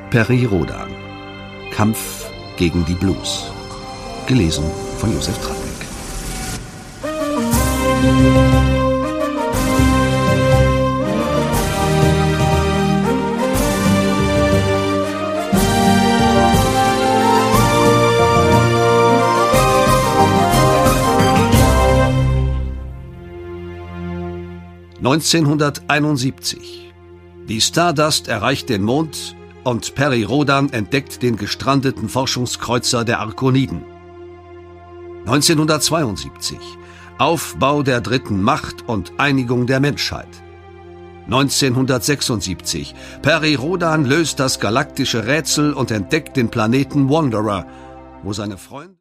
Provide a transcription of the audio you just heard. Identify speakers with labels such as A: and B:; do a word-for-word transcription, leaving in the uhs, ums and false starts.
A: Peri Rodan. Kampf gegen die Blues. Gelesen von Josef Trattbeck. neunzehnhunderteinundsiebzig. Die Stardust erreicht den Mond und Peri Rodan entdeckt den gestrandeten Forschungskreuzer der Arkoniden. neunzehnhundertzweiundsiebzig. Aufbau der dritten Macht und Einigung der Menschheit. neunzehnhundertsechsundsiebzig. Peri Rodan löst das galaktische Rätsel und entdeckt den Planeten Wanderer, wo seine Freunde